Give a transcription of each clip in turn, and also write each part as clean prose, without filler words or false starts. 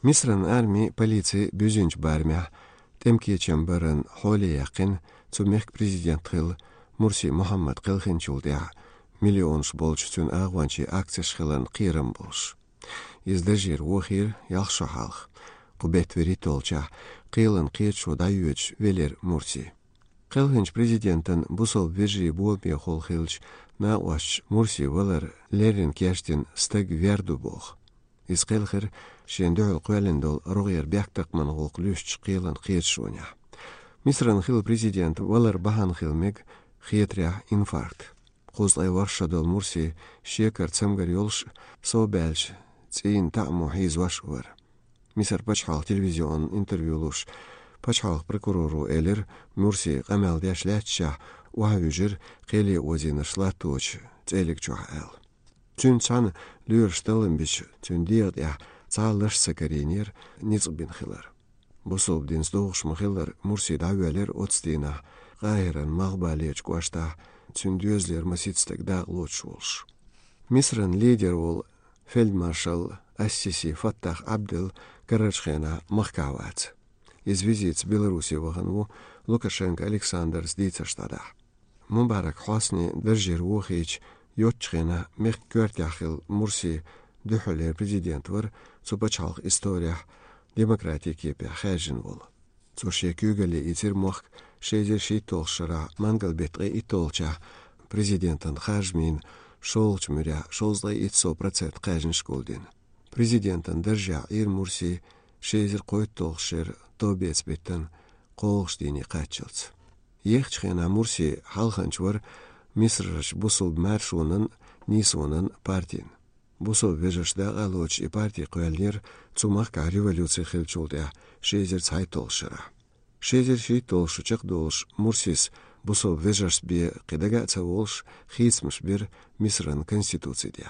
Misr'ın armi polisi büzünç barmah temkiyeçen barın hole yakın tümek prezident kıl Mursi Muhammed Kılhınçulda milyonş bolçtun ağvançı akses kılan kıyırım bolş. İzdajir vuhir yaxşı halk. Kubet verit olça kıyılın kıyıçu dayıç velir Mursi. Kılhınç prezidentin bu sol veji bolmaya hol hılç na vaş Mursi valar lerin keştin stag verdu boğ. İskılhır şendöğül qölendol roğyer bäktaqman qoqlüş qıyılın qıyıçunya. Misr'ın hıl prezident valar bahan hılmek xiyetrah infarkt. Qozlay varşadol Mursi şekar tsamgar yolş sobelş tsin ta'mu hizvaş var. Misr paçhal televizyon intervyuluş paçhal prokuroru elir Mursi qamal yaşlatşah wahüjir qeli ozinırslatuç tselik çoğal. Tün çan lürstalın biç tün diyad ya çağlaş sakarinir nizbin xilar. Bu sobdin stoğuş mıxilar Mursi davveler otstina qahiran mağbaliyç qoşta tün düözler masitstak dağloç olş. Misr'ın lider ol Feldmarşal Assisi Fattah Abdel Karachkina mahkavat. Iz vizits Беларуси ваханву Лукашенко Александр Сдицаштада. Мубарак Хосни держир вухич Йотчхина мех кёртяхил Мурси дөхөлер президент вар цупачалх история демократия кепе хажин вол. Цуше кюгали итир мох шейзер шейтолшара мангал бетре итолча президентын хажмин шолч муря шолзлай итсо процент хажин школдин. Президентын держа ир Мурси шейзер қойттолшер тобец беттен қолғыштейни қатчылц. Ехчхена Мурси халханчвар Misr'ş busub marşunun nisунun partин. Busub vejashda aloch и parti qoyalner цумахка революция хилчулда шейзер цайтолшара. Шейзер шейтолшучак долш Мурсис busub vejаш бе қидаga цаволш хисмш бир Misr'ın конституцияда.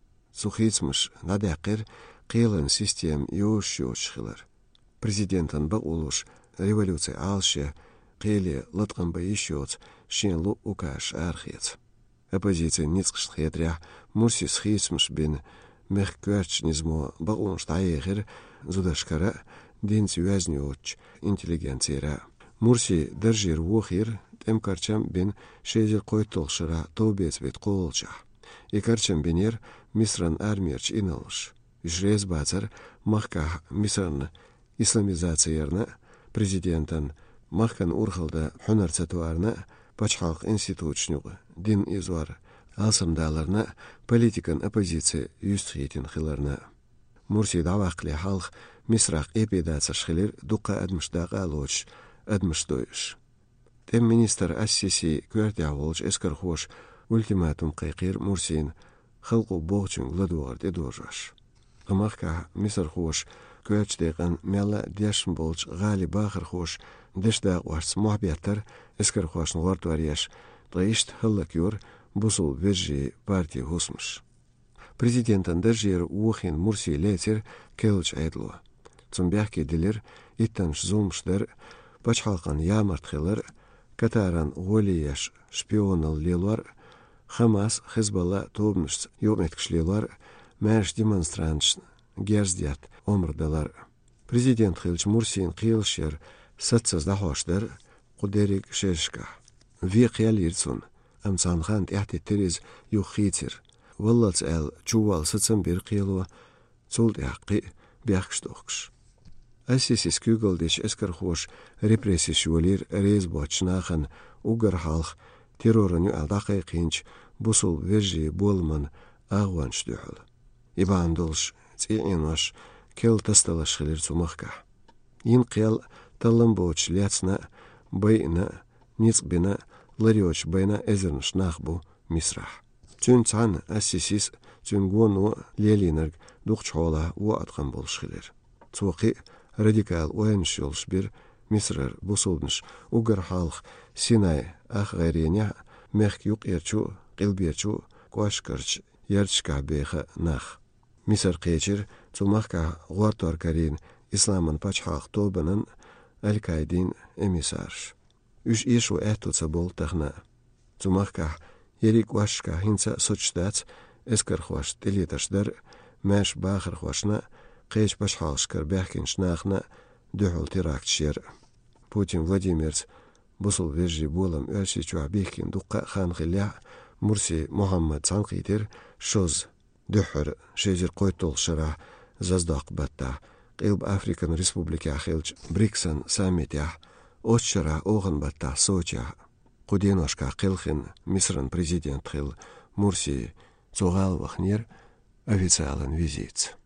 Сухисмш надақир қилын систем юш хилар. Президентын ба улуш революция алшы қили латқан ба ишоц шенлу укаш архец. Оппозиция ницкшт хетря Мурси схисмш бин мехквертшнизмо бағунш тайегер зудашкара динц юазнюч интеллигенцияра. Мурси держир вухир темкарчам бин шезер қойтолшыра тобец бет қолча. Икарчам бинер Misr'ın армирч иналш. Жрез бацар махка Misr'ın исламизацияарна президентан махкан урхалда хунарцатуарна пачхалк институтшнюгы дин извар алсамдаларна политикан оппозиция юстхитин хиларна. Мурси давақли халх Misr'ақ эпидацашхилер дуқа адмышдаға алоч адмышдойш. Тем министр Ассиси квертяволч эскархош ультиматум қайқир Мурсин халқу боғчын ладуар дедожаш. Амахка Misr хош квертдеған мела дешн болч ғали бахыр хош дешдақ варц мухбеттер эскархошн вартуарияш тайшт халлакюр бусул вежи партия хусмш. Президентан держир ухин Мурси летер келч айдло. Цумбяхки дилер иттанш зумшдер пачхалқан ямартхилар катаран голияш шпионал лилар Хамас Хизбалла тобнш ёметкшлилар мәш демонстранш герздят омрдалар. Президент Хилч Мурсин қиылшер сатсызда хоштер қудерик шешка. Ви қиялирцун амцанхан тяхти терез юхитер. Валлац әл чувал сатсан бір қиылуа цулд яққи бяхштоқш. Ассисис кюгалдеш эскархош репрессиш юалир резбочнахан угар халх террорын алдақай қинч бусул вежи болман ағуанш дөхіл. Ибандолш циинаш кел тасталаш хилер цумахка. Ин қиял талымбоч ляцна байна ницбина лариоч байна эзернш нахбу Misr'ах. Тюн цан ассисис тюн гуну лелинерг духчола уатқан болш хилер. Цуақи радикал уэнш йолш бир Misr'ар бусулднш угар халх Синай ах ғайреня мех юқ ерчу қилберчу куашкарч ярчка беха нах. Misr қечер цумахка ғуартуар карин исламын пачхақ тобанын Аль-Кайдин эмисарш. Үш ишу әттуца бол тахна. Цумахка ерик вашка хинца сочдац эскархваш телеташдар мәш бахархвашна قيش بشحالشكر بيحكين شناخنا دحول تراكتشير بوتين فلاديميرز بوصل فيرجي بولم أرشي شوع بيحكين دقة خان خليع مرسي محمد سانقيتر شوز دحر شيجر قويتول شرع زازداق بطا قلب أفريكان ريسبوبليكا خيلج بريكسن ساميتيا أوشرع أوغن بطا سوچا قدينوشكا قلخن مصرن президент خيل مرسي زوغال وخنير официален визит.